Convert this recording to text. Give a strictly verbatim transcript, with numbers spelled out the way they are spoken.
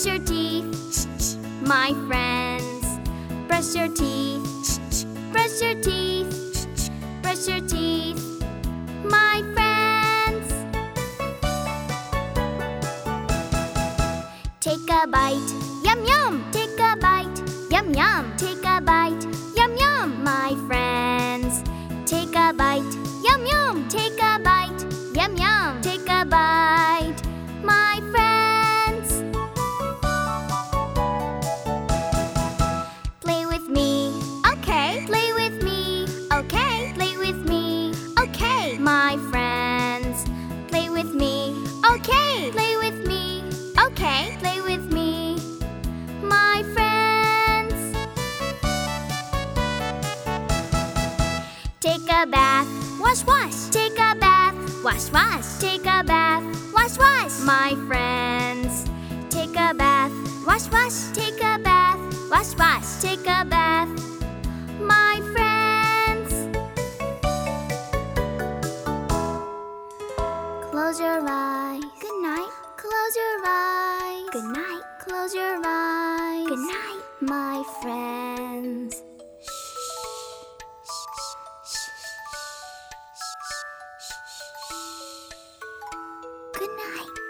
Brush your teeth, my friends. Brush your teeth, brush your teeth, brush your teeth, my friends. Take a bite, yum yum. Take a bite, yum yum. Take a bite, yum yum, my friends. Take a bite, yum yum. Take a bite, yum yum. Take a bite, my friends. Play with me, okay. Play with me, okay. Play with me, okay, my friends. Play with me, okay. Play with me, okay. Play with me, my friends. Take a bath, wash wash. Take a bath, wash wash. Take a bath, wash wash, my friends. Take a bath, wash wash. Take a bath, wash wash. Take a bath, my friends. Close your eyes. Good night. Close your eyes. Good night. Close your eyes. Good night, my friends. Good night.